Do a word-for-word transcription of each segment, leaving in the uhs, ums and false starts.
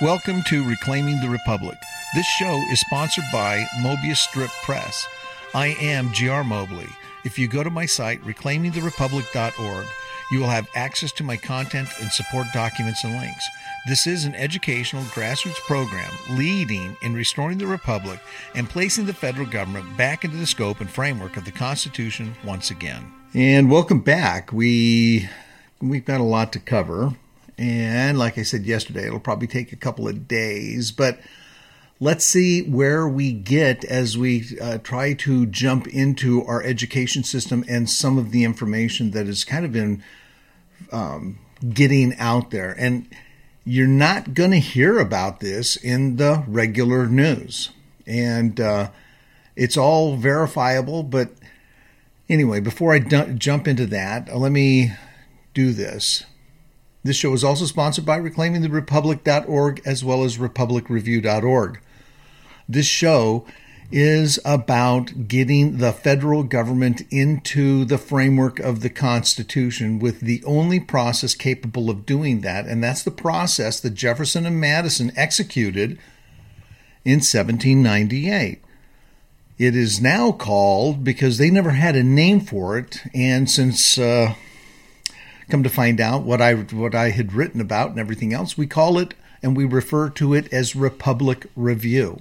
Welcome to Reclaiming the Republic. This show is sponsored by Mobius Strip Press. I am G R Mobley. If you go to my site, reclaiming the republic dot org, you will have access to my content and support documents and links. This is an educational grassroots program leading in restoring the Republic and placing the federal government back into the scope and framework of the Constitution once again. And welcome back. We, we've got a lot to cover. And like I said yesterday, it'll probably take a couple of days. But let's see where we get as we uh, try to jump into our education system and some of the information that has kind of been um, getting out there. And you're not going to hear about this in the regular news. And uh, it's all verifiable. But anyway, before I d- jump into that, let me do this. This show is also sponsored by reclaiming the republic dot org as well as republic review dot org. This show is about getting the federal government into the framework of the Constitution with the only process capable of doing that, and that's the process that Jefferson and Madison executed in seventeen ninety-eight. It is now called, because they never had a name for it, and since... Uh, Come to find out what I what I had written about and everything else, we call it and we refer to it as Republic Review.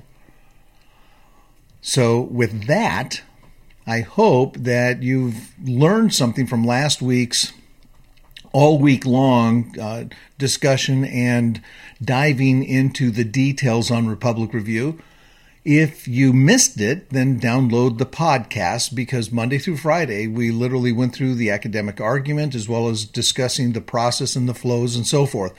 So with that, I hope that you've learned something from last week's all week long uh, discussion and diving into the details on Republic Review. If you missed it, then download the podcast, because Monday through Friday, we literally went through the academic argument as well as discussing the process and the flows and so forth.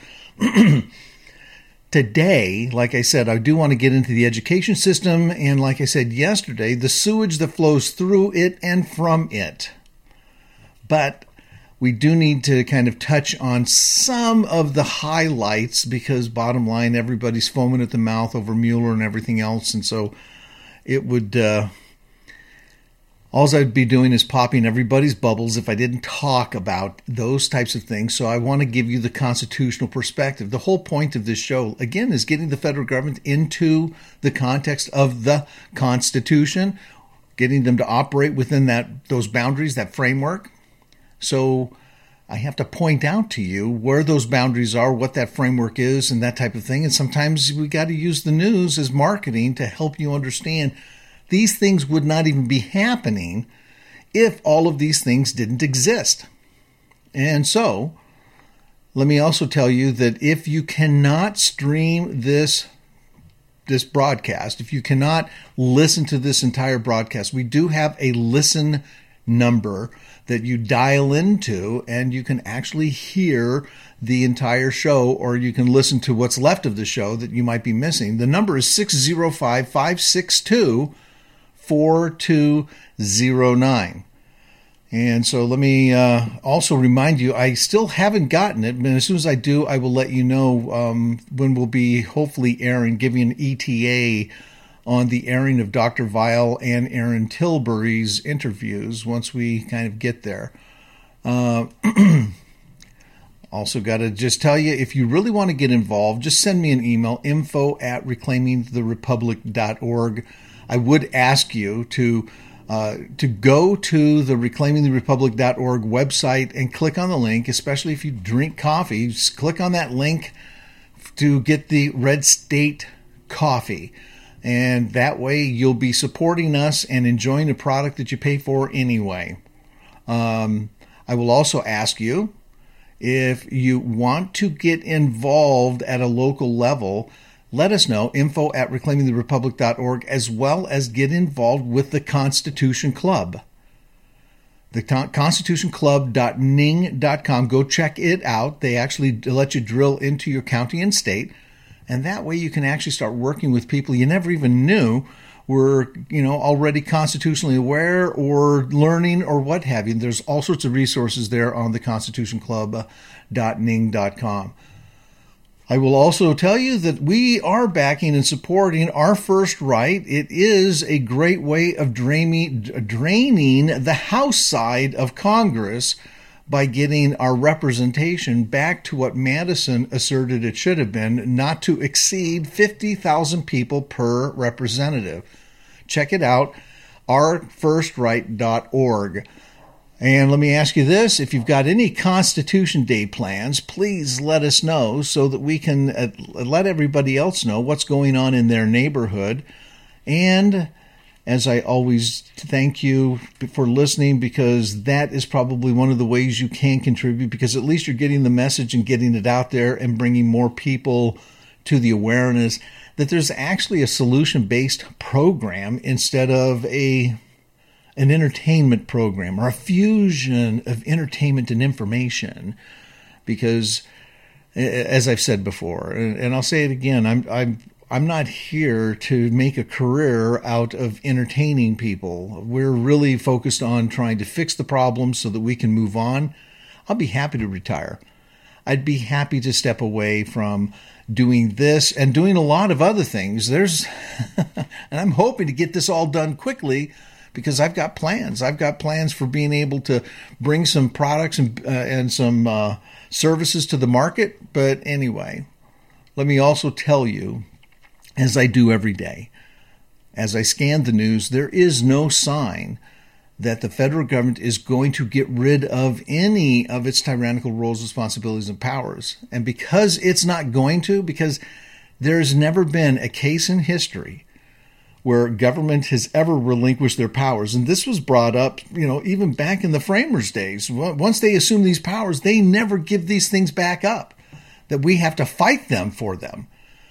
Today, like I said, I do want to get into the education system. And like I said yesterday, the sewage that flows through it and from it. But we do need to kind of touch on some of the highlights, because bottom line, everybody's foaming at the mouth over Mueller and everything else. And so it would, uh, all I'd be doing is popping everybody's bubbles if I didn't talk about those types of things. So I want to give you the constitutional perspective. The whole point of this show, again, is getting the federal government into the context of the Constitution, getting them to operate within that those boundaries, that framework. So I have to point out to you where those boundaries are, what that framework is, and that type of thing. And sometimes we got to use the news as marketing to help you understand these things would not even be happening if all of these things didn't exist. And so let me also tell you that if you cannot stream this this broadcast, if you cannot listen to this entire broadcast, we do have a listen number that you dial into, and you can actually hear the entire show, or you can listen to what's left of the show that you might be missing. The number is six oh five, five six two, four two oh nine. And so let me uh, also remind you, I still haven't gotten it, but as soon as I do, I will let you know um, when we'll be hopefully airing, giving an E T A on the airing of Doctor Weil and Aaron Tilbury's interviews once we kind of get there. Uh, also got to just tell you, if you really want to get involved, just send me an email, info at reclaiming the republic dot org. I would ask you to uh, to go to the reclaiming the republic dot org website and click on the link, especially if you drink coffee. Just click on that link to get the Red State coffee. And that way you'll be supporting us and enjoying a product that you pay for anyway. Um, I will also ask you, if you want to get involved at a local level, let us know, info at reclaiming the republic dot org, as well as get involved with the Constitution Club. The constitution club dot ning dot com. Go check it out. They actually let you drill into your county and state. And that way you can actually start working with people you never even knew were, you know, already constitutionally aware or learning or what have you. There's all sorts of resources there on the constitution club dot ning dot com. I will also tell you that we are backing and supporting Our First Right. It is a great way of draining, draining the House side of Congress by getting our representation back to what Madison asserted it should have been, not to exceed fifty thousand people per representative. Check it out, our first right dot org. And let me ask you this, if you've got any Constitution Day plans, please let us know so that we can uh, let everybody else know what's going on in their neighborhood. And as I always thank you for listening, because that is probably one of the ways you can contribute, because at least you're getting the message and getting it out there and bringing more people to the awareness that there's actually a solution-based program instead of a an entertainment program or a fusion of entertainment and information. Because, as I've said before, and I'll say it again, I'm I'm I'm not here to make a career out of entertaining people. We're really focused on trying to fix the problems so that we can move on. I'll be happy to retire. I'd be happy to step away from doing this and doing a lot of other things. There's, and I'm hoping to get this all done quickly, because I've got plans. I've got plans for being able to bring some products and uh, and some uh, services to the market. But anyway, let me also tell you, as I do every day, as I scan the news, there is no sign that the federal government is going to get rid of any of its tyrannical roles, responsibilities, and powers. And because it's not going to, because there's never been a case in history where government has ever relinquished their powers. And this was brought up, you know, even back in the framers' days. Once they assume these powers, they never give these things back up, that we have to fight them for them.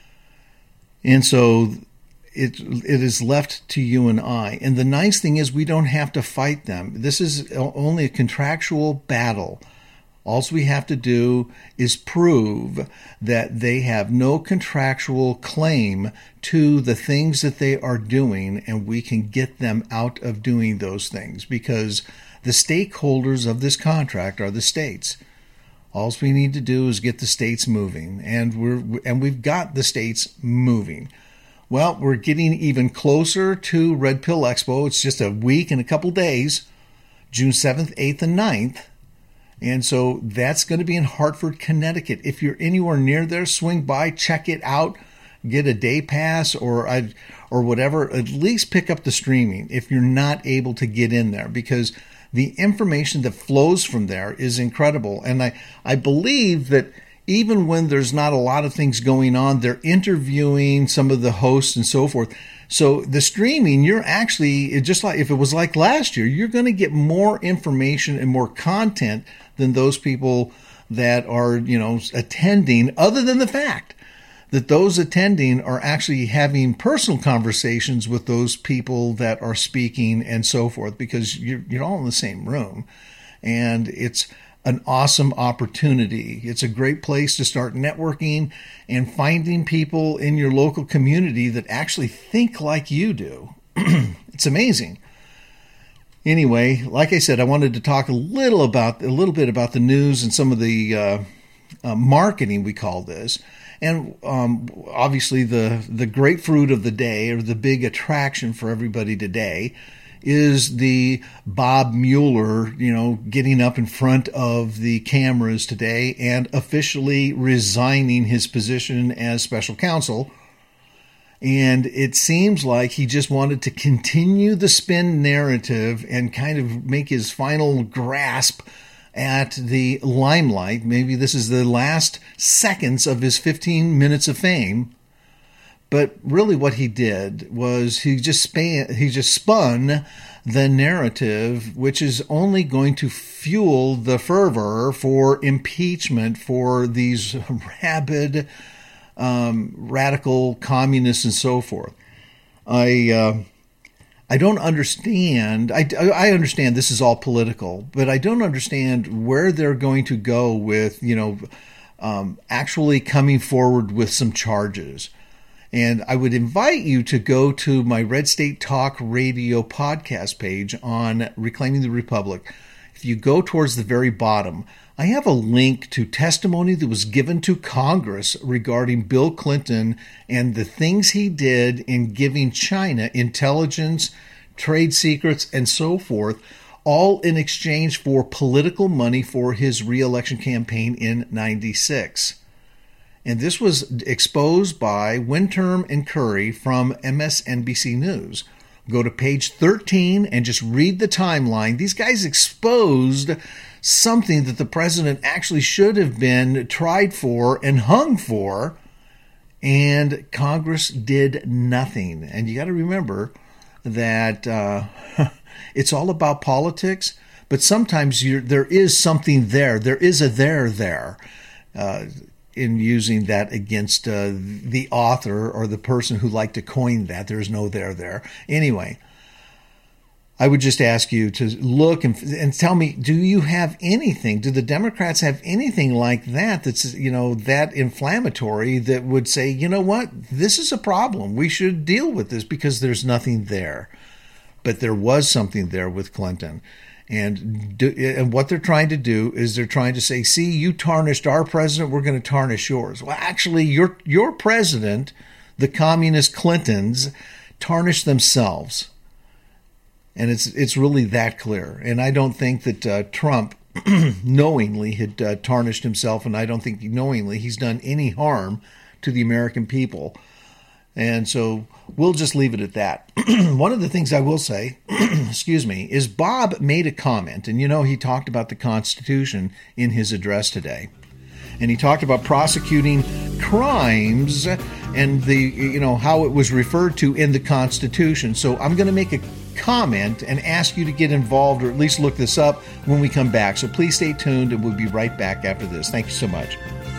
And so it it is left to you and I. And the nice thing is we don't have to fight them. This is only a contractual battle. All we have to do is prove that they have no contractual claim to the things that they are doing, and we can get them out of doing those things, because the stakeholders of this contract are the states. All we need to do is get the states moving, and we're and we've got the states moving. Well, we're getting even closer to Red Pill Expo. It's just a week and a couple days, June seventh, eighth, and ninth. And so that's going to be in Hartford, Connecticut. If you're anywhere near there, swing by, check it out, get a day pass or or whatever. At least pick up the streaming if you're not able to get in there, because the information that flows from there is incredible. And I, I believe that even when there's not a lot of things going on, they're interviewing some of the hosts and so forth. So the streaming, you're actually, just like if it was like last year, you're going to get more information and more content than those people that are, you know, attending, other than the fact that those attending are actually having personal conversations with those people that are speaking and so forth, because you're, you're all in the same room. And it's an awesome opportunity. It's a great place to start networking and finding people in your local community that actually think like you do. It's amazing. Anyway, like I said, I wanted to talk a little about a little bit about the news and some of the uh, uh, marketing, we call this. And um, obviously the, the grapefruit of the day, or the big attraction for everybody today, is the Bob Mueller, you know, getting up in front of the cameras today and officially resigning his position as special counsel. And it seems like he just wanted to continue the spin narrative and kind of make his final grasp at the limelight. Maybe this is the last seconds of his fifteen minutes of fame. But really what he did was he just span, he just spun the narrative, which is only going to fuel the fervor for impeachment for these rabid, um, radical communists and so forth. I uh, I don't understand. I, I understand this is all political, but I don't understand where they're going to go with, you know, um, actually coming forward with some charges. And I would invite you to go to my Red State Talk Radio podcast page on Reclaiming the Republic. If you go towards the very bottom, I have a link to testimony that was given to Congress regarding Bill Clinton and the things he did in giving China intelligence, trade secrets, and so forth, all in exchange for political money for his re-election campaign in ninety-six. And this was exposed by Winterm and Curry from M S N B C News. Go to page thirteen and just read the timeline. These guys exposed something that the president actually should have been tried for and hung for, and Congress did nothing. And you got to remember that uh, it's all about politics, but sometimes you're, there is something there. There is a there there. Uh, in using that against uh, the author or the person who liked to coin that. There's no there there. Anyway, I would just ask you to look and, and tell me, do you have anything? Do the Democrats have anything like that that's, you know, that inflammatory that would say, you know what, this is a problem. We should deal with this, because there's nothing there. But there was something there with Clinton. And do, and what they're trying to do is they're trying to say, see, you tarnished our president, we're going to tarnish yours. Well, actually, your your president, the communist Clintons, tarnished themselves. And it's it's really that clear. And I don't think that uh, Trump knowingly had uh, tarnished himself, and I don't think knowingly he's done any harm to the American people. And so we'll just leave it at that. One of the things I will say, excuse me, is Bob made a comment, and you know, he talked about the Constitution in his address today. And he talked about prosecuting crimes and the, you know, how it was referred to in the Constitution. So I'm going to make a comment and ask you to get involved, or at least look this up when we come back. So please stay tuned, and we'll be right back after this. Thank you so much.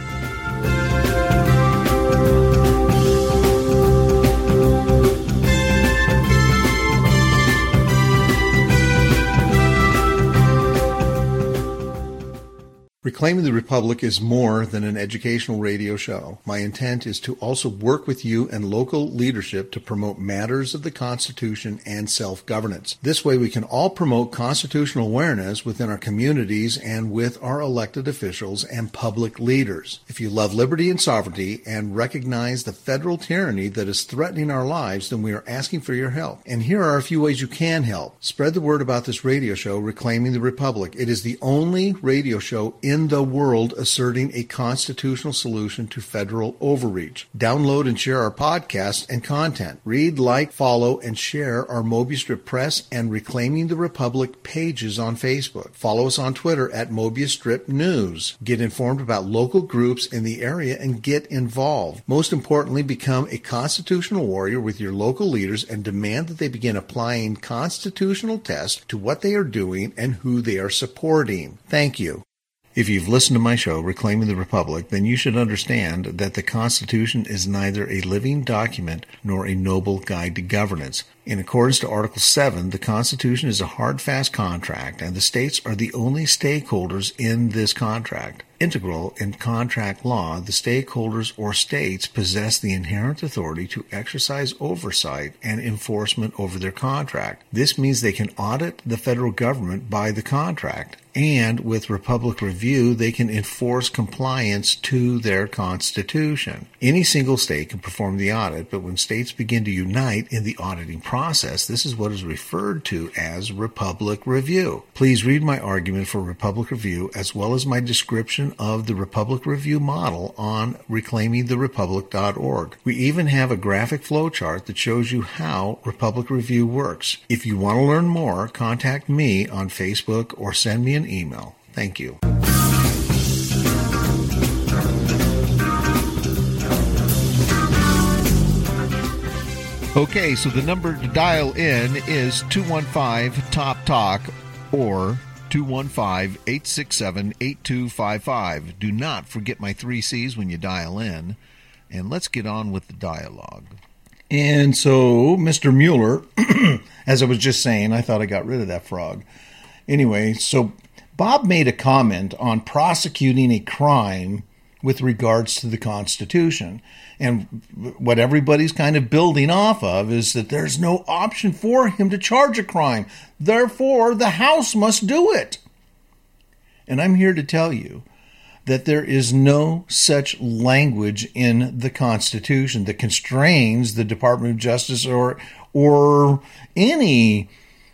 Reclaiming the Republic is more than an educational radio show. My intent is to also work with you and local leadership to promote matters of the Constitution and self-governance. This way we can all promote constitutional awareness within our communities and with our elected officials and public leaders. If you love liberty and sovereignty and recognize the federal tyranny that is threatening our lives, then we are asking for your help. And here are a few ways you can help. Spread the word about this radio show, Reclaiming the Republic. It is the only radio show in in the world asserting a constitutional solution to federal overreach. Download and share our podcast and content. Read, like, follow, and share our Mobius Strip Press and Reclaiming the Republic pages on Facebook. Follow us on Twitter at Mobius Strip News. Get informed about local groups in the area and get involved. Most importantly, become a constitutional warrior with your local leaders and demand that they begin applying constitutional tests to what they are doing and who they are supporting. Thank you. If you've listened to my show, Reclaiming the Republic, then you should understand that the Constitution is neither a living document nor a noble guide to governance. In accordance to Article seven, the Constitution is a hard, fast contract, and the states are the only stakeholders in this contract. Integral in contract law, the stakeholders or states possess the inherent authority to exercise oversight and enforcement over their contract. This means they can audit the federal government by the contract, and with Republic Review, they can enforce compliance to their Constitution. Any single state can perform the audit, but when states begin to unite in the auditing process, this is what is referred to as Republic Review. Please read my argument for Republic Review as well as my description of the Republic Review model on reclaiming the republic dot org. We even have a graphic flowchart that shows you how Republic Review works. If you want to learn more, contact me on Facebook or send me an email. Thank you. Okay, so the number to dial in is two one five top talk or two one five, eight six seven, eight two five five. Do not forget my three C's when you dial in. And let's get on with the dialogue. And so, Mister Mueller, as I was just saying, I thought I got rid of that frog. Anyway, so Bob made a comment on prosecuting a crime with regards to the Constitution. And what everybody's kind of building off of is that there's no option for him to charge a crime. Therefore, the House must do it. And I'm here to tell you that there is no such language in the Constitution that constrains the Department of Justice or or any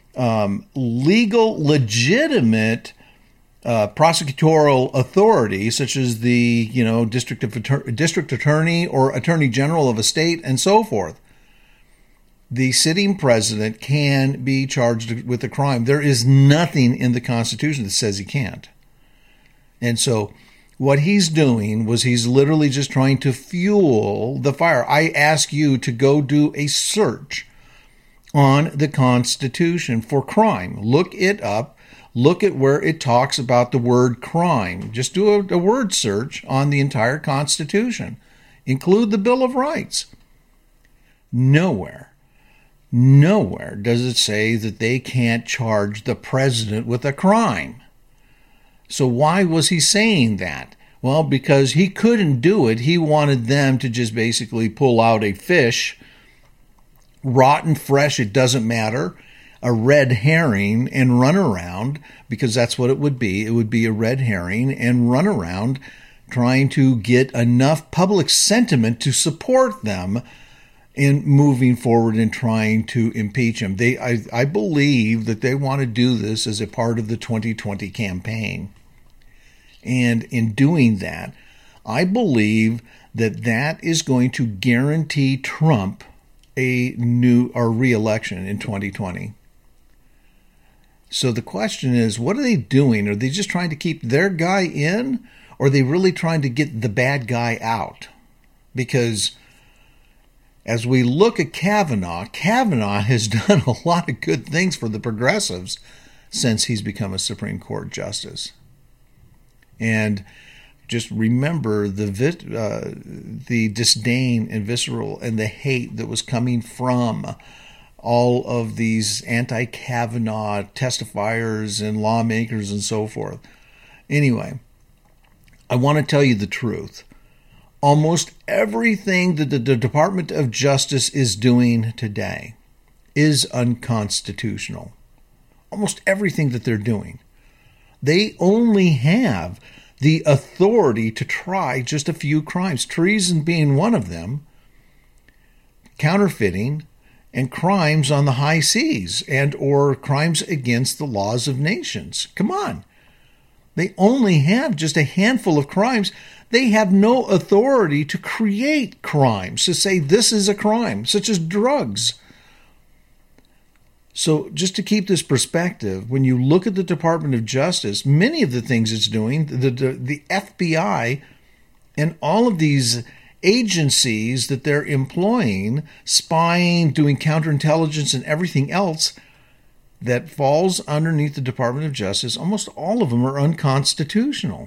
um, legal, legitimate uh, prosecutorial authority, such as the you know district of district attorney or attorney general of a state, and so forth, the sitting president can be charged with a crime. There is nothing in the Constitution that says he can't. And so what he's doing was he's literally just trying to fuel the fire. I ask you to go do a search on the Constitution for crime. Look it up. Look at where it talks about the word crime. Just do a, a word search on the entire Constitution. Include the Bill of Rights. Nowhere, nowhere does it say that they can't charge the president with a crime. So why was he saying that? Well, because he couldn't do it. He wanted them to just basically pull out a fish, rotten, fresh, it doesn't matter, a red herring, and run around, because that's what it would be. It would be a red herring and run around trying to get enough public sentiment to support them in moving forward and trying to impeach him. They, I, I believe that they want to do this as a part of the twenty twenty campaign. And in doing that, I believe that that is going to guarantee Trump a new or re-election in twenty twenty. So the question is, what are they doing? Are they just trying to keep their guy in, or are they really trying to get the bad guy out? Because as we look at Kavanaugh, Kavanaugh has done a lot of good things for the progressives since he's become a Supreme Court justice. And just remember the uh, the disdain and visceral and the hate that was coming from all of these anti-Kavanaugh testifiers and lawmakers and so forth. Anyway, I want to tell you the truth. Almost everything that the Department of Justice is doing today is unconstitutional. Almost everything that they're doing. They only have the authority to try just a few crimes, treason being one of them, counterfeiting, and crimes on the high seas and or crimes against the laws of nations. Come on. They only have just a handful of crimes. They have no authority to create crimes, to say this is a crime, such as drugs. So just to keep this perspective, when you look at the Department of Justice, many of the things it's doing, the, the, the F B I and all of these agencies that they're employing, spying, doing counterintelligence and everything else that falls underneath the Department of Justice, almost all of them are unconstitutional.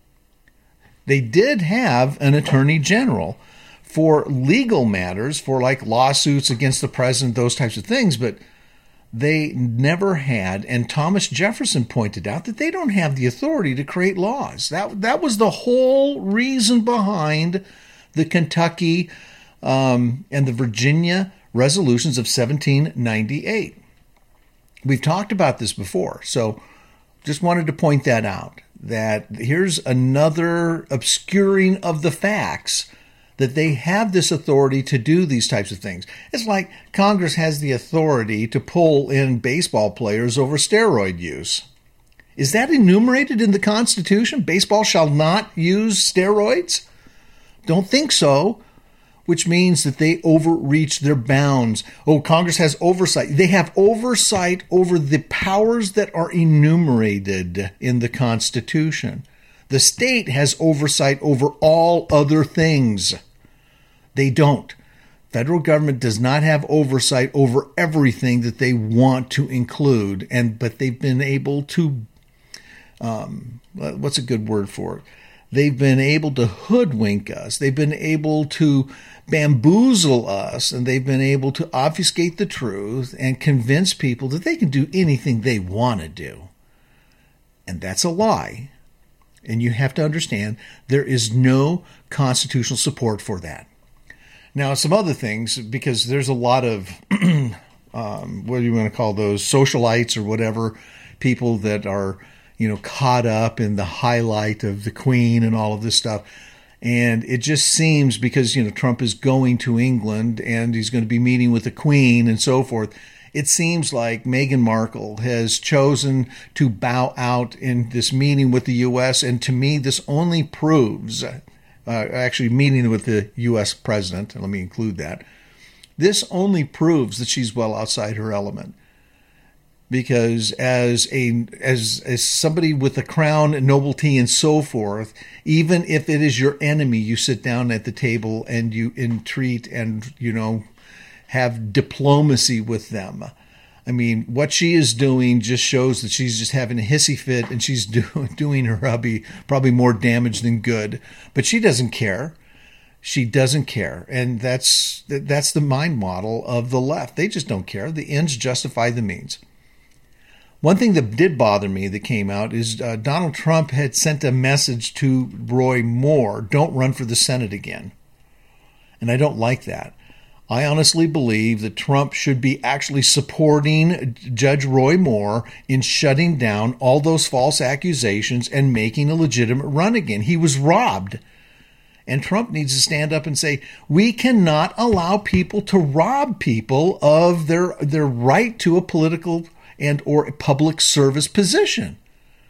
They did have an attorney general for legal matters, for like lawsuits against the president, those types of things, but they never had, and Thomas Jefferson pointed out that they don't have the authority to create laws. That that was the whole reason behind the Kentucky um, and the Virginia resolutions of seventeen ninety-eight. We've talked about this before, so just wanted to point that out, that here's another obscuring of the facts that they have this authority to do these types of things. It's like Congress has the authority to pull in baseball players over steroid use. Is that enumerated in the Constitution? Baseball shall not use steroids? Don't think so, which means that they overreach their bounds. Oh, Congress has oversight. They have oversight over the powers that are enumerated in the Constitution. The state has oversight over all other things. They don't. Federal government does not have oversight over everything that they want to include, and but they've been able to, um, what's a good word for it? They've been able to hoodwink us. They've been able to bamboozle us, and they've been able to obfuscate the truth and convince people that they can do anything they want to do. And that's a lie. And you have to understand there is no constitutional support for that. Now, some other things, because there's a lot of, um, what do you want to call those, socialites or whatever, people that are, you know, caught up in the highlight of the Queen and all of this stuff. And it just seems because, you know, Trump is going to England and he's going to be meeting with the Queen and so forth. It seems like Meghan Markle has chosen to bow out in this meeting with the U S, and to me, this only proves, uh, actually meeting with the U S president, let me include that, this only proves that she's well outside her element. Because as a as as somebody with a crown and nobility and so forth, even if it is your enemy, you sit down at the table and you entreat and, you know, have diplomacy with them. I mean, what she is doing just shows that she's just having a hissy fit, and she's do, doing her hubby probably more damage than good. But she doesn't care. She doesn't care. And that's that's the mind model of the left. They just don't care. The ends justify the means. One thing that did bother me that came out is uh, Donald Trump had sent a message to Roy Moore, don't run for the Senate again. And I don't like that. I honestly believe that Trump should be actually supporting Judge Roy Moore in shutting down all those false accusations and making a legitimate run again. He was robbed. And Trump needs to stand up and say, we cannot allow people to rob people of their, their right to a political and or a public service position.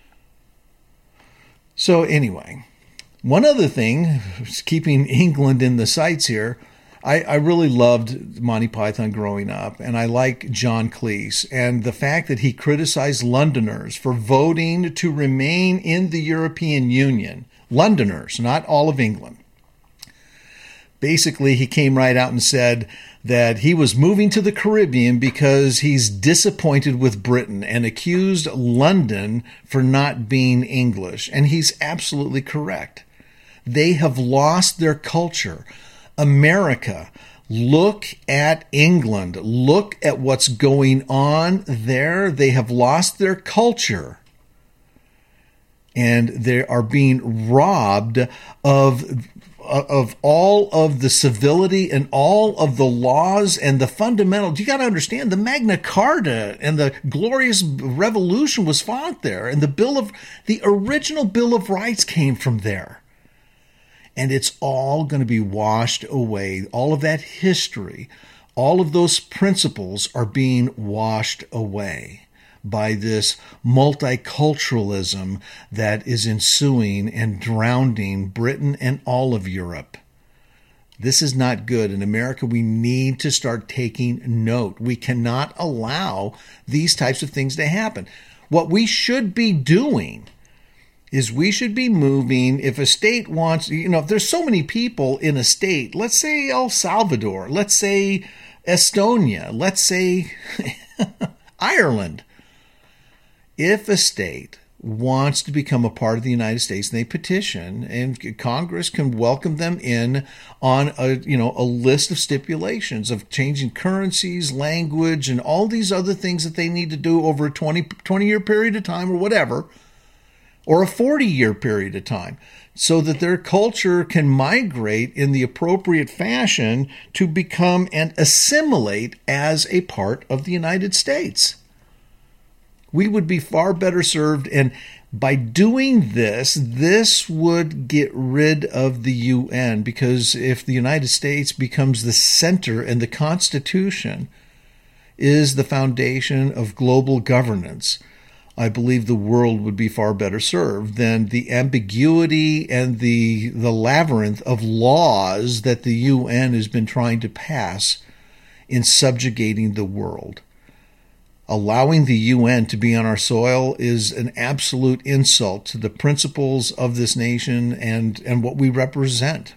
So anyway, one other thing, keeping England in the sights here, I, I really loved Monty Python growing up, and I like John Cleese. And the fact that he criticized Londoners for voting to remain in the European Union, Londoners, not all of England. Basically, he came right out and said that he was moving to the Caribbean because he's disappointed with Britain, and accused London for not being English. And he's absolutely correct. They have lost their culture. America, look at England. Look at what's going on there. They have lost their culture. And they are being robbed of of all of the civility and all of the laws and the fundamentals. You got to understand, the Magna Carta and the Glorious Revolution was fought there, and the Bill of the original Bill of Rights came from there. And it's all going to be washed away. All of that history, all of those principles are being washed away by this multiculturalism that is ensuing and drowning Britain and all of Europe. This is not good. In America, we need to start taking note. We cannot allow these types of things to happen. What we should be doing is we should be moving, if a state wants, you know, if there's so many people in a state, let's say El Salvador, let's say Estonia, let's say Ireland. If a state wants to become a part of the United States, and they petition, and Congress can welcome them in on a, you know, a list of stipulations of changing currencies, language, and all these other things that they need to do over a twenty, twenty-year period of time or whatever, or a forty-year period of time, so that their culture can migrate in the appropriate fashion to become and assimilate as a part of the United States. We would be far better served, and by doing this, this would get rid of the U N, because if the United States becomes the center and the Constitution is the foundation of global governance, I believe the world would be far better served than the ambiguity and the the labyrinth of laws that the U N has been trying to pass in subjugating the world. Allowing the U N to be on our soil is an absolute insult to the principles of this nation and, and what we represent.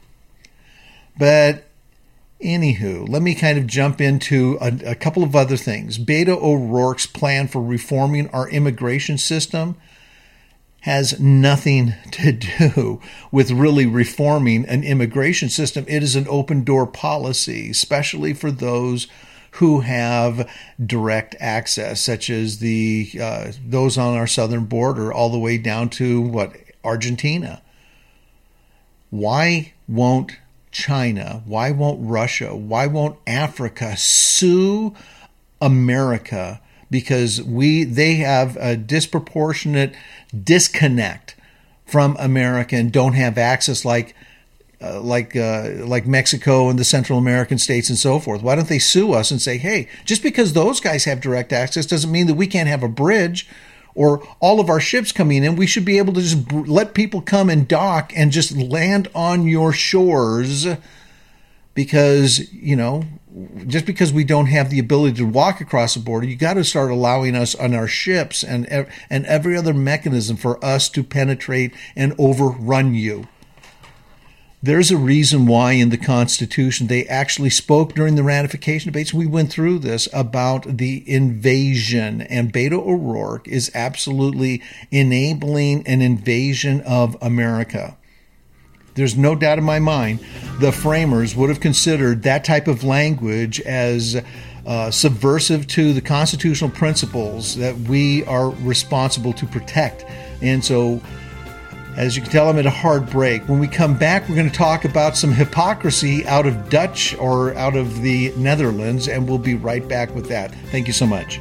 But anywho, let me kind of jump into a, a couple of other things. Beto O'Rourke's plan for reforming our immigration system has nothing to do with really reforming an immigration system. It is an open door policy, especially for those who have direct access, such as the uh, those on our southern border, all the way down to what, Argentina. Why won't China, why won't Russia, why won't Africa sue America? Because we they have a disproportionate disconnect from America and don't have access like uh, like uh, like Mexico and the Central American states and so forth? Why don't they sue us and say, hey, just because those guys have direct access doesn't mean that we can't have a bridge or all of our ships coming in. We should be able to just let people come and dock and just land on your shores because, you know, just because we don't have the ability to walk across the border, you got to start allowing us on our ships and and every other mechanism for us to penetrate and overrun you. There's a reason why in the Constitution they actually spoke during the ratification debates. We went through this about the invasion, and Beto O'Rourke is absolutely enabling an invasion of America. There's no doubt in my mind the framers would have considered that type of language as uh, subversive to the constitutional principles that we are responsible to protect. And so, as you can tell, I'm at a hard break. When we come back, we're going to talk about some hypocrisy out of Dutch or out of the Netherlands, and we'll be right back with that. Thank you so much.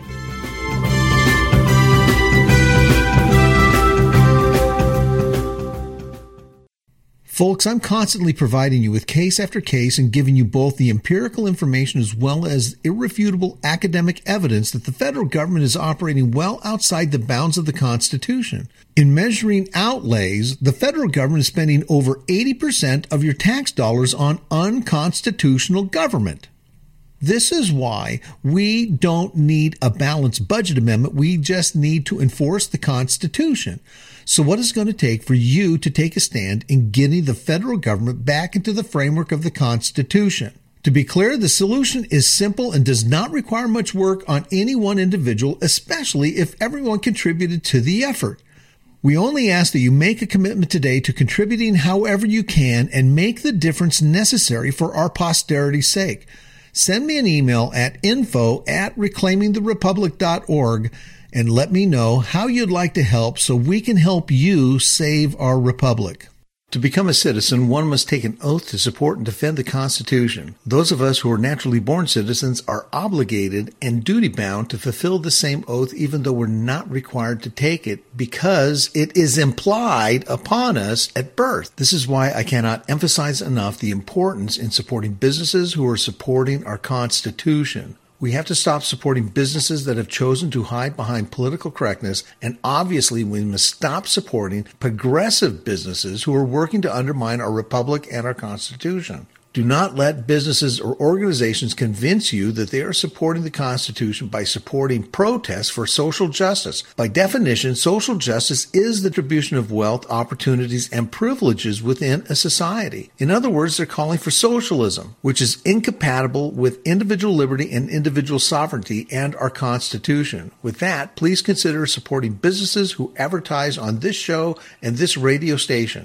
Folks, I'm constantly providing you with case after case and giving you both the empirical information as well as irrefutable academic evidence that the federal government is operating well outside the bounds of the Constitution. In measuring outlays, the federal government is spending over eighty percent of your tax dollars on unconstitutional government. This is why we don't need a balanced budget amendment. We just need to enforce the Constitution. So what is it going to take for you to take a stand in getting the federal government back into the framework of the Constitution? To be clear, the solution is simple and does not require much work on any one individual, especially if everyone contributed to the effort. We only ask that you make a commitment today to contributing however you can and make the difference necessary for our posterity's sake. Send me an email at info at reclaiming the republic dot org and let me know how you'd like to help so we can help you save our republic. To become a citizen, one must take an oath to support and defend the Constitution. Those of us who are naturally born citizens are obligated and duty-bound to fulfill the same oath even though we're not required to take it because it is implied upon us at birth. This is why I cannot emphasize enough the importance in supporting businesses who are supporting our Constitution. We have to stop supporting businesses that have chosen to hide behind political correctness, and obviously we must stop supporting progressive businesses who are working to undermine our republic and our Constitution. Do not let businesses or organizations convince you that they are supporting the Constitution by supporting protests for social justice. By definition, social justice is the distribution of wealth, opportunities, and privileges within a society. In other words, they're calling for socialism, which is incompatible with individual liberty and individual sovereignty and our Constitution. With that, please consider supporting businesses who advertise on this show and this radio station.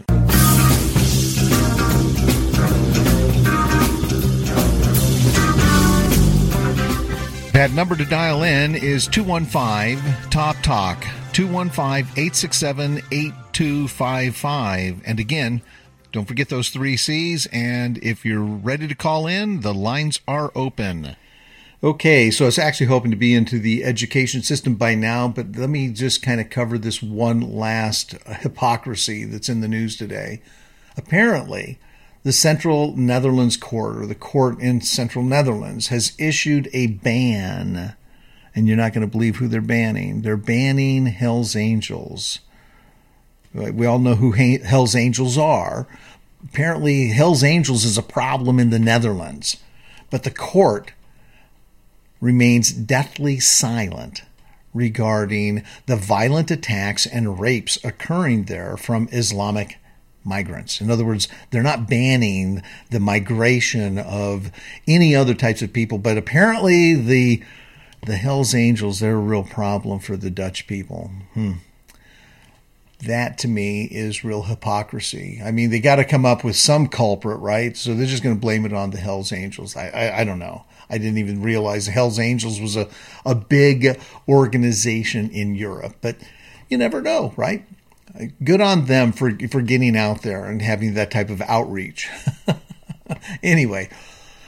That number to dial in is two one five, T O P, TALK, two one five, eight six seven, eight two five five. And again, don't forget those three C's, and if you're ready to call in, the lines are open. Okay, so I was actually hoping to be into the education system by now, but let me just kind of cover this one last hypocrisy that's in the news today. Apparently, the Central Netherlands Court, or the court in Central Netherlands, has issued a ban, and you're not going to believe who they're banning. They're banning Hell's Angels. We all know who Hell's Angels are. Apparently, Hell's Angels is a problem in the Netherlands, but the court remains deathly silent regarding the violent attacks and rapes occurring there from Islamic migrants. In other words, they're not banning the migration of any other types of people, but apparently the the Hells Angels, they're a real problem for the Dutch people. Hmm. That to me is real hypocrisy. I mean, they got to come up with some culprit, right? So they're just going to blame it on the Hells Angels. I, I, I don't know. I didn't even realize the Hells Angels was a, a big organization in Europe, but you never know, right? Good on them for for getting out there and having that type of outreach. Anyway,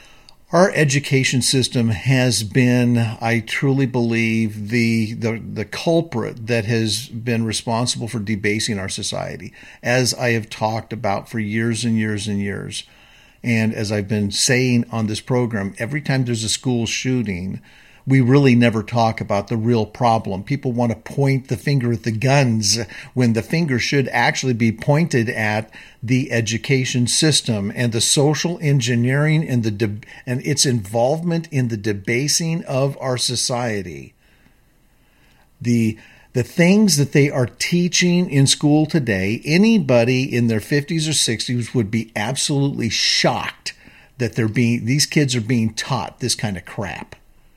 Our education system has been, I truly believe, the, the the culprit that has been responsible for debasing our society, as I have talked about for years and years and years. And as I've been saying on this program, every time there's a school shooting, we really never talk about the real problem. People want to point the finger at the guns when the finger should actually be pointed at the education system and the social engineering and the de- and its involvement in the debasing of our society. The the things that they are teaching in school today, anybody in their fifties or sixties would be absolutely shocked that they're being these kids are being taught this kind of crap.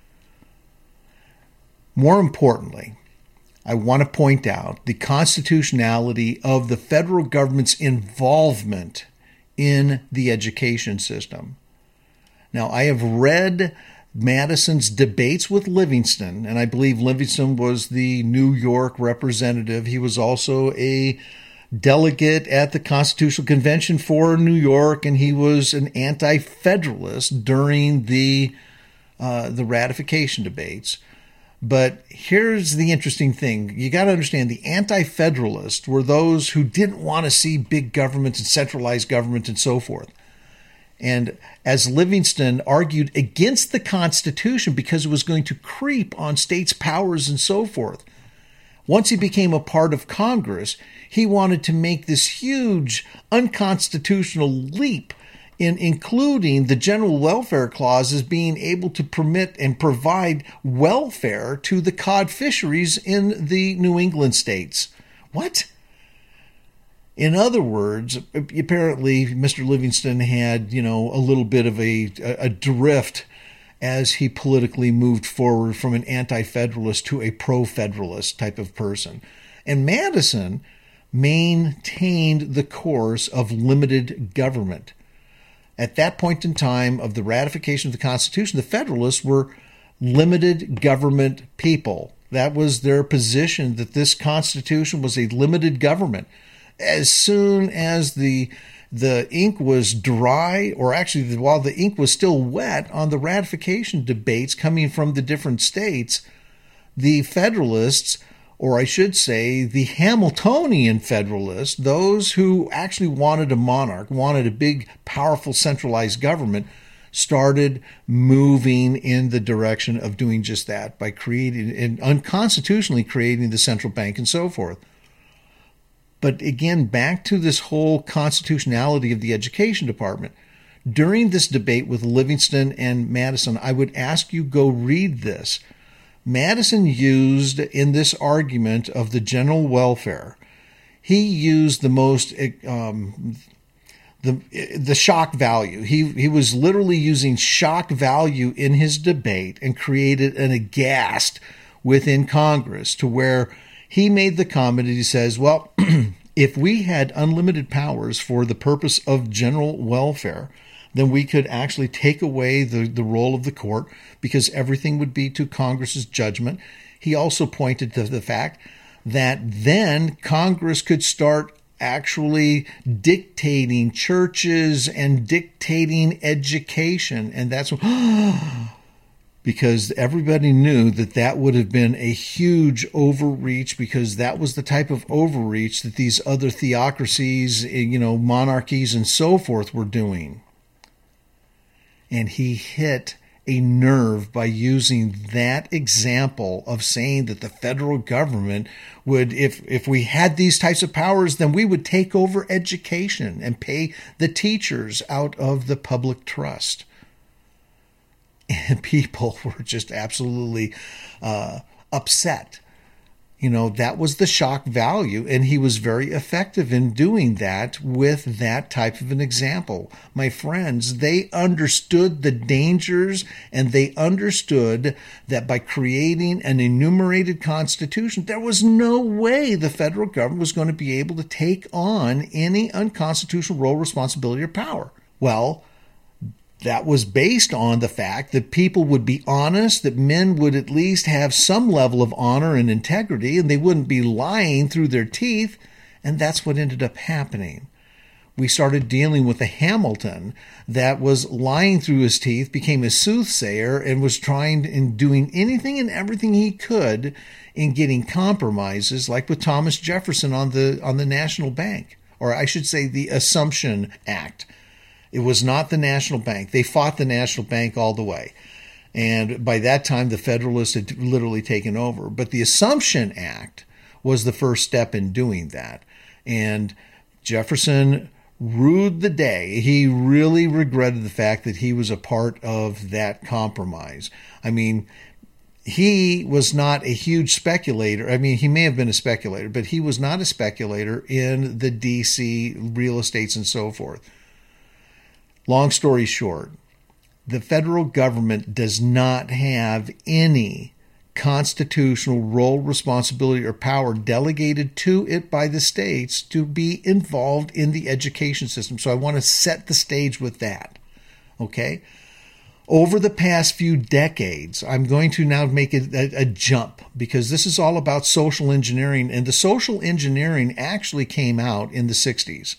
More importantly, I want to point out the constitutionality of the federal government's involvement in the education system. Now, I have read Madison's debates with Livingston, and I believe Livingston was the New York representative. He was also a delegate at the Constitutional Convention for New York, and he was an anti-federalist during the uh, the ratification debates. But here's the interesting thing. You got to understand the anti-federalists were those who didn't want to see big government and centralized government and so forth. And as Livingston argued against the Constitution because it was going to creep on states' powers and so forth, once he became a part of Congress, he wanted to make this huge unconstitutional leap in including the general welfare clause as being able to permit and provide welfare to the cod fisheries in the New England states. What? In other words, apparently Mister Livingston had, you know, a little bit of a, a drift as he politically moved forward from an anti-federalist to a pro-federalist type of person. And Madison maintained the course of limited government. At that point in time of the ratification of the Constitution, the Federalists were limited government people. That was their position, that this Constitution was a limited government. As soon as the the ink was dry, or actually while the ink was still wet on the ratification debates coming from the different states, the Federalists, or I should say the Hamiltonian Federalists, those who actually wanted a monarch, wanted a big, powerful, centralized government, started moving in the direction of doing just that by creating and unconstitutionally creating the central bank and so forth. But again, back to this whole constitutionality of the education department. During this debate with Livingston and Madison, I would ask you go read this. Madison used in this argument of the general welfare, he used the most um, the the shock value. He he was literally using shock value in his debate and created an aghast within Congress to where he made the comment and he says, well, if we had unlimited powers for the purpose of general welfare, then we could actually take away the, the role of the court because everything would be to Congress's judgment. He also pointed to the fact that then Congress could start actually dictating churches and dictating education. And that's what, because everybody knew that that would have been a huge overreach, because that was the type of overreach that these other theocracies, you know, monarchies and so forth were doing. And he hit a nerve by using that example of saying that the federal government would, if, if we had these types of powers, then we would take over education and pay the teachers out of the public trust. And people were just absolutely uh, upset. You know, that was the shock value, and he was very effective in doing that with that type of an example. My friends, they understood the dangers, and they understood that by creating an enumerated constitution, there was no way the federal government was going to be able to take on any unconstitutional role, responsibility, or power. Well, that was based on the fact that people would be honest, that men would at least have some level of honor and integrity, and they wouldn't be lying through their teeth, and that's what ended up happening. we started dealing with a Hamilton that was lying through his teeth, became a soothsayer, and was trying and doing anything and everything he could in getting compromises, like with Thomas Jefferson on the on the National Bank, or I should say the Assumption Act. It was not the National Bank. They fought the National Bank all the way. And by that time, the Federalists had literally taken over. But the Assumption Act was the first step in doing that. And Jefferson rued the day. He really regretted the fact that he was a part of that compromise. I mean, he was not a huge speculator. I mean, he may have been a speculator, but he was not a speculator in the D C real estates and so forth. Long story short, the federal government does not have any constitutional role, responsibility, or power delegated to it by the states to be involved in the education system. So I want to set the stage with that. Okay? Over the past few decades, I'm going to now make a, a, a jump, because this is all about social engineering, and the social engineering actually came out in the sixties.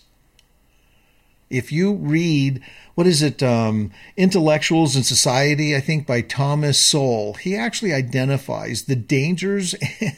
If you read, what is it, um, Intellectuals in Society, I think by Thomas Sowell, he actually identifies the dangers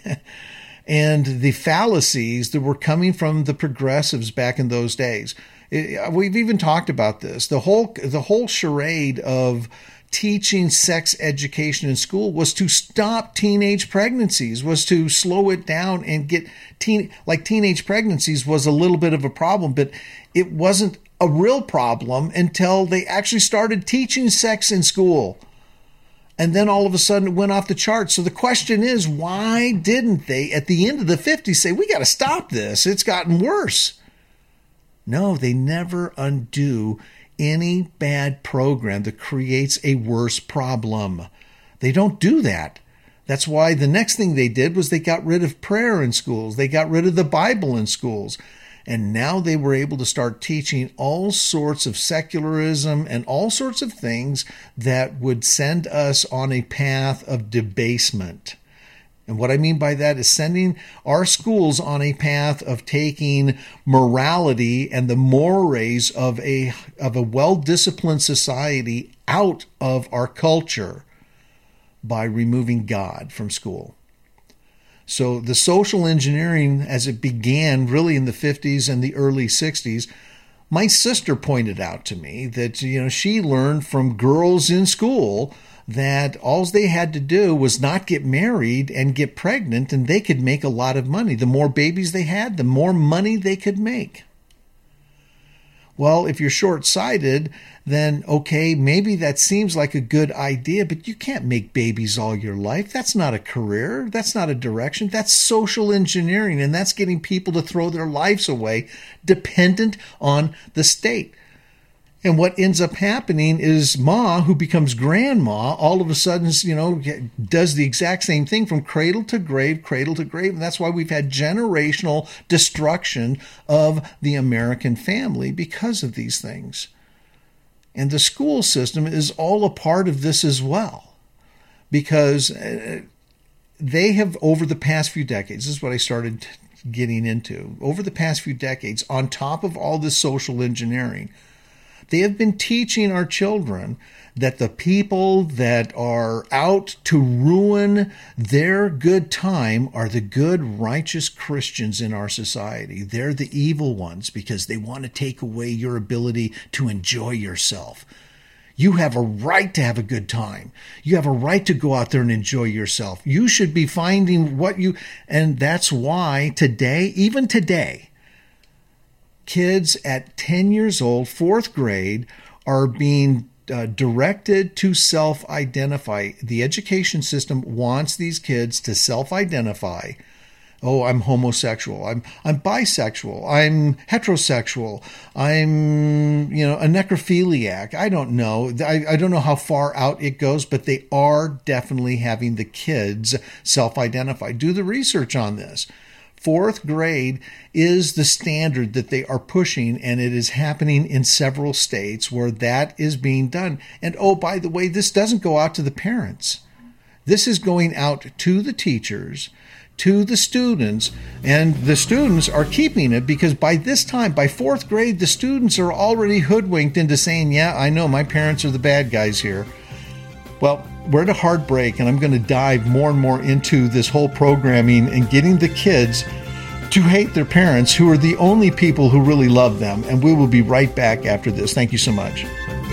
and the fallacies that were coming from the progressives back in those days. It, we've even talked about this. The whole the whole charade of teaching sex education in school was to stop teenage pregnancies, was to slow it down and get teen like teenage pregnancies was a little bit of a problem, but it wasn't a real problem until they actually started teaching sex in school. And then all of a sudden it went off the charts. So the question is, why didn't they at the end of the fifties say, we got to stop this? It's gotten worse. No, they never undo any bad program that creates a worse problem. They don't do that. That's why the next thing they did was they got rid of prayer in schools. They got rid of the Bible in schools. And now they were able to start teaching all sorts of secularism and all sorts of things that would send us on a path of debasement. And what I mean by that is sending our schools on a path of taking morality and the mores of a of a well-disciplined society out of our culture by removing God from school. So the social engineering, as it began really in the fifties and the early sixties, my sister pointed out to me that, you know, she learned from girls in school that all they had to do was not get married and get pregnant, and they could make a lot of money. The more babies they had, the more money they could make. Well, if you're short-sighted, then okay, maybe that seems like a good idea, but you can't make babies all your life. That's not a career. That's not a direction. That's social engineering, and that's getting people to throw their lives away dependent on the state. And what ends up happening is Ma, who becomes grandma, all of a sudden, you know, does the exact same thing from cradle to grave, cradle to grave. And that's why we've had generational destruction of the American family because of these things. And the school system is all a part of this as well, because they have, over the past few decades, this is what I started getting into, over the past few decades, on top of all this social engineering, they have been teaching our children that the people that are out to ruin their good time are the good, righteous Christians in our society. They're the evil ones because they want to take away your ability to enjoy yourself. You have a right to have a good time. You have a right to go out there and enjoy yourself. You should be finding what you, and that's why today, even today, kids at ten years old, fourth grade, are being uh, directed to self-identify. The education system wants these kids to self-identify. Oh, I'm homosexual. I'm I'm bisexual. I'm heterosexual. I'm, you know, a necrophiliac. I don't know. I, I don't know how far out it goes, but they are definitely having the kids self-identify. Do the research on this. Fourth grade is the standard that they are pushing, and it is happening in several states where that is being done. And oh, by the way, this doesn't go out to the parents. This is going out to the teachers, to the students, and the students are keeping it because by this time, by fourth grade, the students are already hoodwinked into saying, yeah, I know my parents are the bad guys here. Well, we're at a hard break, and I'm going to dive more and more into this whole programming and getting the kids to hate their parents, who are the only people who really love them. And we will be right back after this. Thank you so much.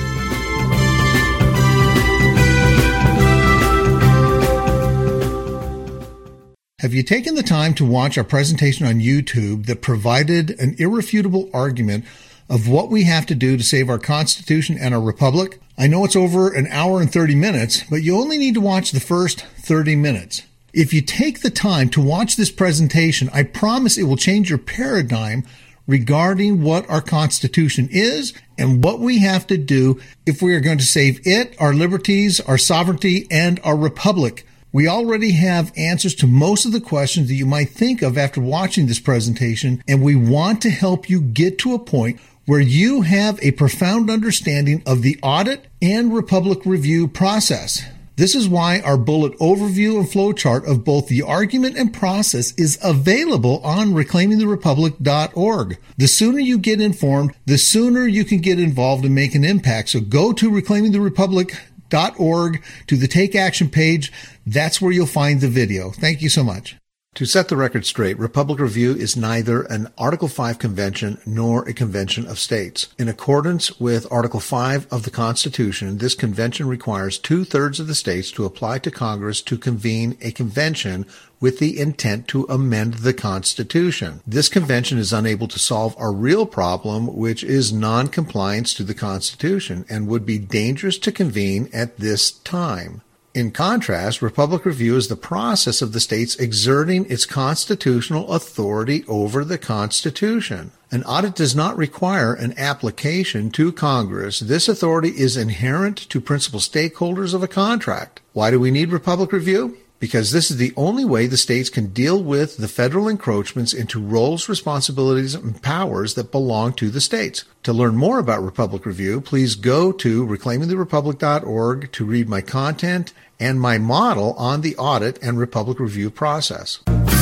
Have you taken the time to watch our presentation on YouTube that provided an irrefutable argument of what we have to do to save our Constitution and our Republic? I know it's over an hour and thirty minutes, but you only need to watch the first thirty minutes. If you take the time to watch this presentation, I promise it will change your paradigm regarding what our Constitution is and what we have to do if we are going to save it, our liberties, our sovereignty, and our Republic. We already have answers to most of the questions that you might think of after watching this presentation, and we want to help you get to a point where you have a profound understanding of the audit and Republic review process. This is why our bullet overview and flowchart of both the argument and process is available on reclaiming the republic dot org. The sooner you get informed, the sooner you can get involved and make an impact. So go to reclaiming the republic dot org to the Take Action page. That's where you'll find the video. Thank you so much. To set the record straight, Republic Review is neither an Article five convention nor a convention of states. In accordance with Article five of the Constitution, this convention requires two-thirds of the states to apply to Congress to convene a convention with the intent to amend the Constitution. This convention is unable to solve our real problem, which is non-compliance to the Constitution, and would be dangerous to convene at this time. In contrast, Republic Review is the process of the states exerting its constitutional authority over the Constitution. An audit does not require an application to Congress. This authority is inherent to principal stakeholders of a contract. Why do we need Republic Review? Because this is the only way the states can deal with the federal encroachments into roles, responsibilities, and powers that belong to the states. To learn more about Republic Review, please go to reclaiming the republic dot org to read my content and my model on the audit and Republic Review process.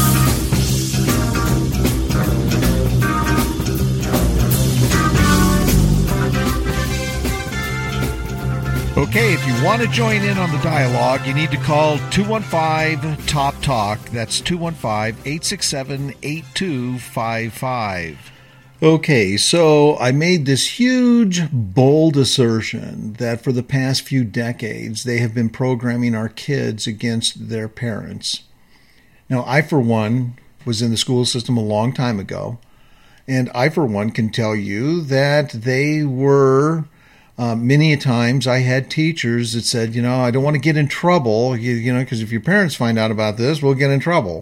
Okay, if you want to join in on the dialogue, you need to call two one five, T O P, TALK. That's two one five, eight six seven, eight two five five. Okay, so I made this huge, bold assertion that for the past few decades, they have been programming our kids against their parents. Now, I, for one, was in the school system a long time ago, and I, for one, can tell you that they were... Uh, many a times I had teachers that said, you know, I don't want to get in trouble, you, you know, because if your parents find out about this, we'll get in trouble.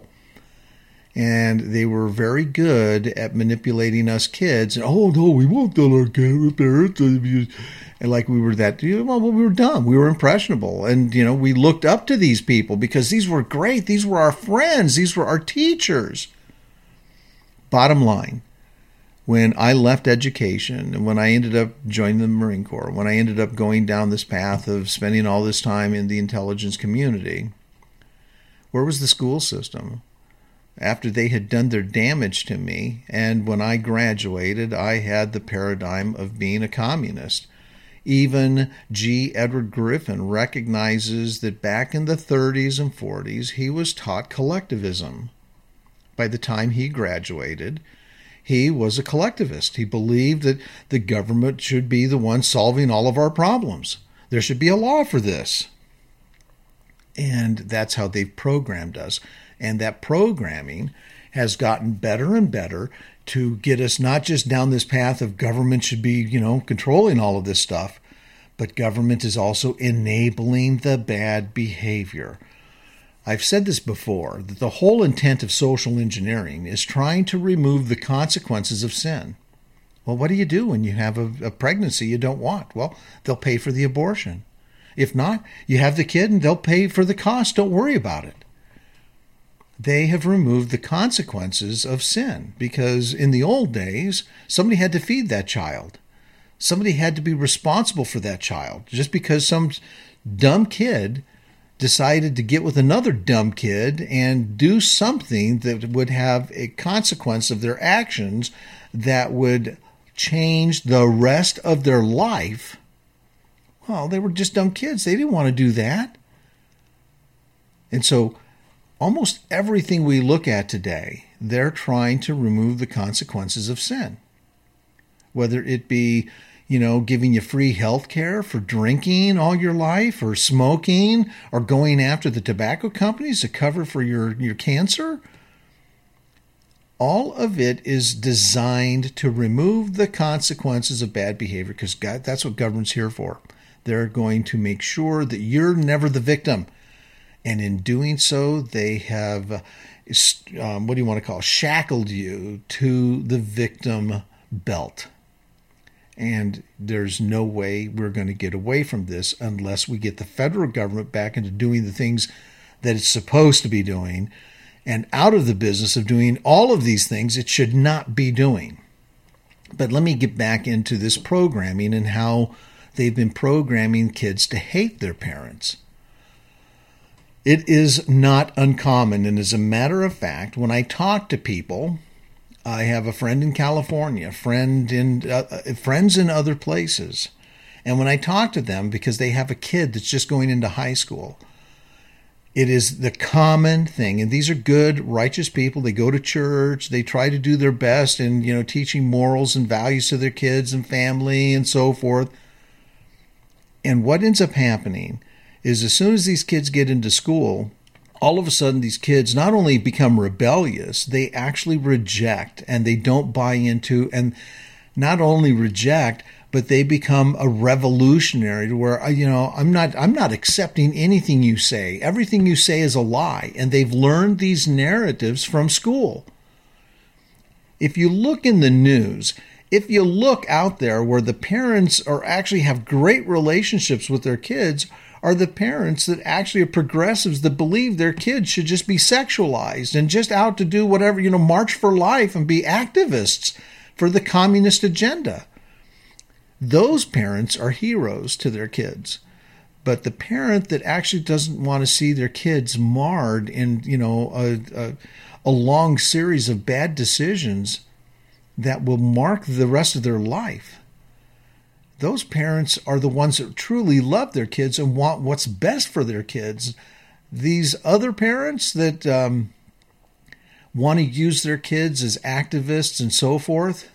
And they were very good at manipulating us kids. And, oh, no, we won't tell our parents. And like we were that, you know, well, we were dumb. We were impressionable. And, you know, we looked up to these people because these were great. These were our friends. These were our teachers. Bottom line. When I left education and when I ended up joining the Marine Corps, when I ended up going down this path of spending all this time in the intelligence community, where was the school system? After they had done their damage to me, and when I graduated, I had the paradigm of being a communist. Even G. Edward Griffin recognizes that back in the thirties and forties, he was taught collectivism. By the time he graduated, he was a collectivist. He believed that the government should be the one solving all of our problems. There should be a law for this. And that's how they've programmed us. And that programming has gotten better and better to get us not just down this path of government should be, you know, controlling all of this stuff, but government is also enabling the bad behavior. I've said this before, that the whole intent of social engineering is trying to remove the consequences of sin. Well, what do you do when you have a, a pregnancy you don't want? Well, they'll pay for the abortion. If not, you have the kid and they'll pay for the cost. Don't worry about it. They have removed the consequences of sin because in the old days, somebody had to feed that child. Somebody had to be responsible for that child. Just because some dumb kid decided to get with another dumb kid and do something that would have a consequence of their actions that would change the rest of their life, well, they were just dumb kids. They didn't want to do that. And so almost everything we look at today, they're trying to remove the consequences of sin. Whether it be, you know, giving you free health care for drinking all your life, or smoking, or going after the tobacco companies to cover for your, your cancer. All of it is designed to remove the consequences of bad behavior, because God, that's what government's here for. They're going to make sure that you're never the victim. And in doing so, they have, um, what do you want to call, shackled you to the victim belt. And there's no way we're going to get away from this unless we get the federal government back into doing the things that it's supposed to be doing, and out of the business of doing all of these things it should not be doing. But let me get back into this programming and how they've been programming kids to hate their parents. It is not uncommon, and as a matter of fact, when I talk to people, I have a friend in California, friend in uh, friends in other places. And when I talk to them, because they have a kid that's just going into high school, it is the common thing. And these are good, righteous people. They go to church. They try to do their best in, you know, teaching morals and values to their kids and family and so forth. And what ends up happening is as soon as these kids get into school, all of a sudden, these kids not only become rebellious, they actually reject, and they don't buy into, and not only reject, but they become a revolutionary to where, you know, I'm not, I'm not accepting anything you say. Everything you say is a lie. And they've learned these narratives from school. If you look in the news, if you look out there where the parents are actually have great relationships with their kids, are the parents that actually are progressives that believe their kids should just be sexualized and just out to do whatever, you know, march for life and be activists for the communist agenda. Those parents are heroes to their kids. But the parent that actually doesn't want to see their kids marred in, you know, a, a, a long series of bad decisions that will mark the rest of their life, those parents are the ones that truly love their kids and want what's best for their kids. These other parents that um, want to use their kids as activists and so forth,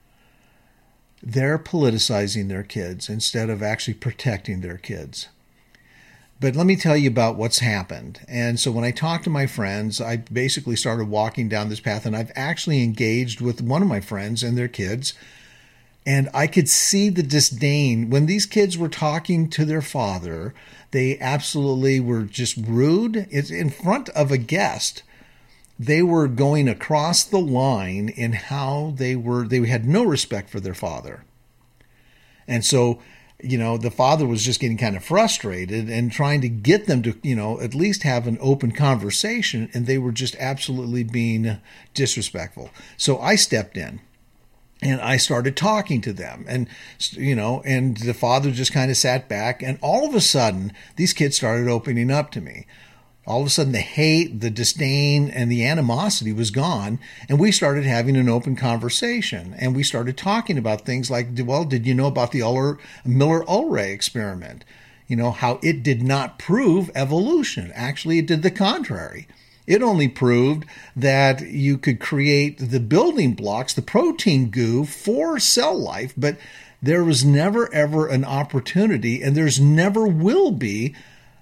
they're politicizing their kids instead of actually protecting their kids. But let me tell you about what's happened. And so when I talk to my friends, I basically started walking down this path, and I've actually engaged with one of my friends and their kids. And I could see the disdain. When these kids were talking to their father, they absolutely were just rude. It's in front of a guest. They were going across the line in how they were, they had no respect for their father. And so, you know, the father was just getting kind of frustrated and trying to get them to, you know, at least have an open conversation. And they were just absolutely being disrespectful. So I stepped in. And I started talking to them, and, you know, and the father just kind of sat back, and all of a sudden, these kids started opening up to me. All of a sudden, the hate, the disdain, and the animosity was gone, and we started having an open conversation, and we started talking about things like, well, did you know about the Miller-Urey experiment? You know, how it did not prove evolution. Actually, it did the contrary. It only proved that you could create the building blocks, the protein goo for cell life, but there was never, ever an opportunity, and there's never will be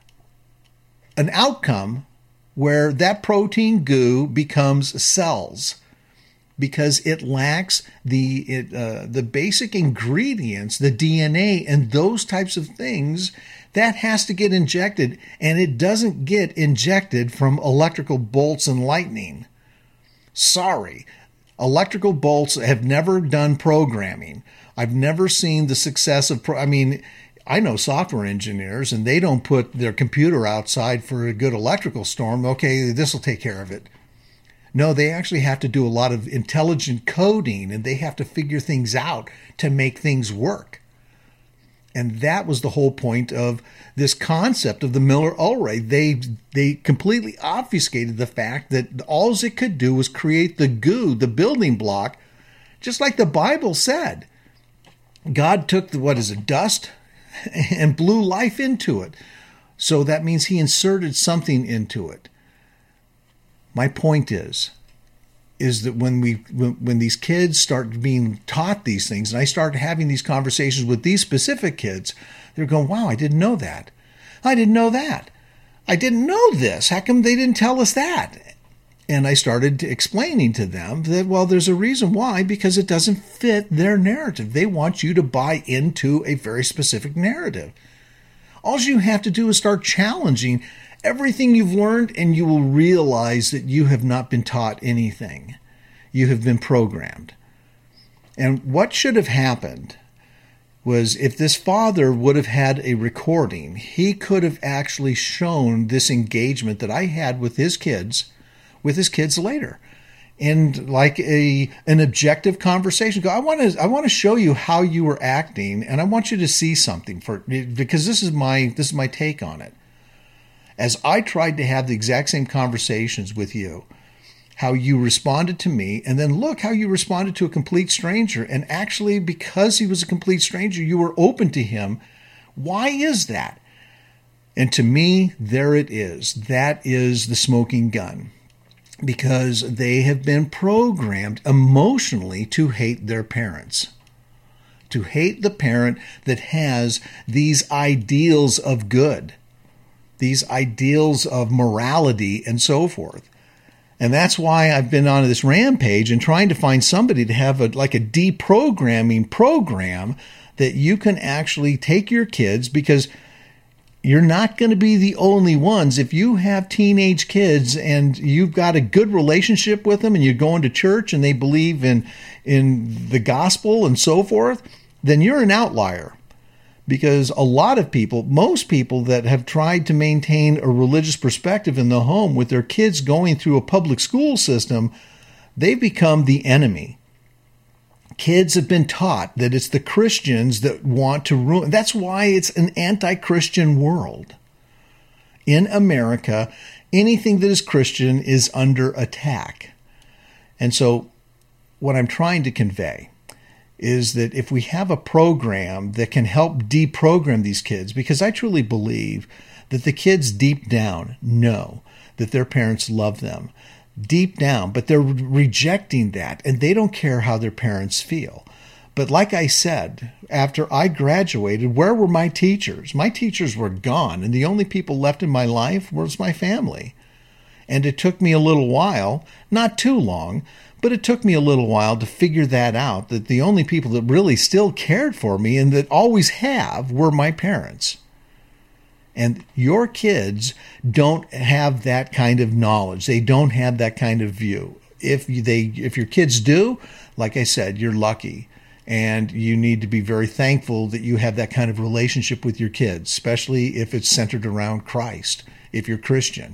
an outcome where that protein goo becomes cells, because it lacks the it, uh, the basic ingredients, the D N A, and those types of things. That has to get injected, and it doesn't get injected from electrical bolts and lightning. Sorry. Electrical bolts have never done programming. I've never seen the success of, pro- I mean, I know software engineers, and they don't put their computer outside for a good electrical storm. Okay, this will take care of it. No, they actually have to do a lot of intelligent coding, and they have to figure things out to make things work. And that was the whole point of this concept of the Miller-Urey. They they completely obfuscated the fact that all it could do was create the goo, the building block, just like the Bible said. God took the, what is it, dust, and blew life into it. So that means he inserted something into it. My point is, is that when we when, when these kids start being taught these things, and I start having these conversations with these specific kids, they're going, wow, I didn't know that. I didn't know that. I didn't know this. How come they didn't tell us that? And I started explaining to them that, well, there's a reason why, because it doesn't fit their narrative. They want you to buy into a very specific narrative. All you have to do is start challenging everything you've learned, and you will realize that you have not been taught anything. You have been programmed. And what should have happened was, if this father would have had a recording, he could have actually shown this engagement that I had with his kids, with his kids later. And like a an objective conversation. Go, I want to I want to show you how you were acting, and I want you to see something, for because this is my this is my take on it. As I tried to have the exact same conversations with you, how you responded to me, and then look how you responded to a complete stranger. And actually, because he was a complete stranger, you were open to him. Why is that? And to me, there it is. That is the smoking gun. Because they have been programmed emotionally to hate their parents. To hate the parent that has these ideals of good. These ideals of morality and so forth. And that's why I've been on this rampage and trying to find somebody to have a like a deprogramming program that you can actually take your kids, because you're not going to be the only ones. If you have teenage kids and you've got a good relationship with them and you're going to church and they believe in, in the gospel and so forth, then you're an outlier. Because a lot of people, most people that have tried to maintain a religious perspective in the home with their kids going through a public school system, they've become the enemy. Kids have been taught that it's the Christians that want to ruin. That's why it's an anti-Christian world. In America, anything that is Christian is under attack. And so what I'm trying to convey is that if we have a program that can help deprogram these kids, because I truly believe that the kids deep down know that their parents love them, deep down, but they're rejecting that, and they don't care how their parents feel. But like I said, after I graduated, where were my teachers? My teachers were gone, and the only people left in my life was my family. And it took me a little while, not too long, but it took me a little while to figure that out, that the only people that really still cared for me and that always have were my parents. And your kids don't have that kind of knowledge. They don't have that kind of view. If they, if your kids do, like I said, you're lucky. And you need to be very thankful that you have that kind of relationship with your kids, especially if it's centered around Christ, if you're Christian.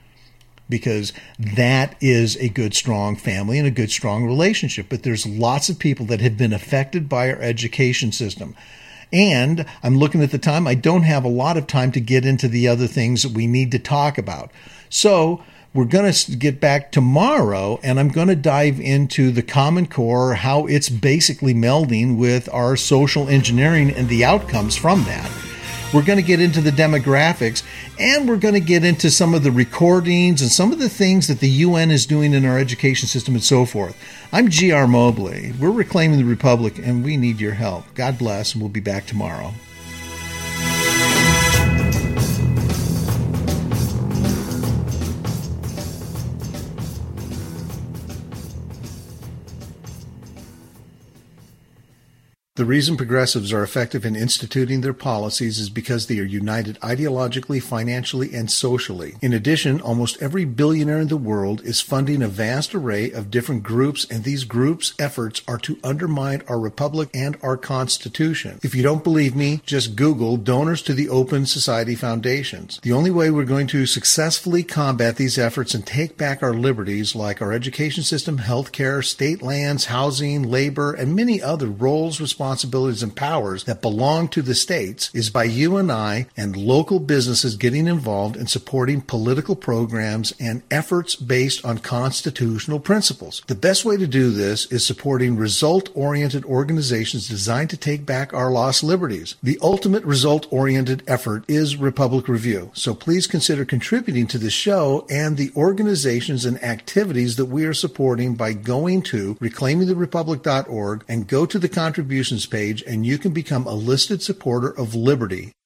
Because that is a good, strong family and a good, strong relationship. But there's lots of people that have been affected by our education system. And I'm looking at the time, I don't have a lot of time to get into the other things that we need to talk about. So we're going to get back tomorrow, and I'm going to dive into the Common Core, how it's basically melding with our social engineering and the outcomes from that. We're going to get into the demographics, and we're going to get into some of the recordings and some of the things that the U N is doing in our education system and so forth. I'm G R Mobley. We're reclaiming the Republic, and we need your help. God bless, and we'll be back tomorrow. The reason progressives are effective in instituting their policies is because they are united ideologically, financially, and socially. In addition, almost every billionaire in the world is funding a vast array of different groups, and these groups' efforts are to undermine our republic and our Constitution. If you don't believe me, just Google donors to the Open Society Foundations. The only way we're going to successfully combat these efforts and take back our liberties, like our education system, healthcare, state lands, housing, labor, and many other roles, responsibilities, responsibilities and powers that belong to the states is by you and I and local businesses getting involved in supporting political programs and efforts based on constitutional principles. The best way to do this is supporting result-oriented organizations designed to take back our lost liberties. The ultimate result-oriented effort is Republic Review, so please consider contributing to the show and the organizations and activities that we are supporting by going to reclaiming the republic dot org and go to the contributions page, and you can become a listed supporter of liberty.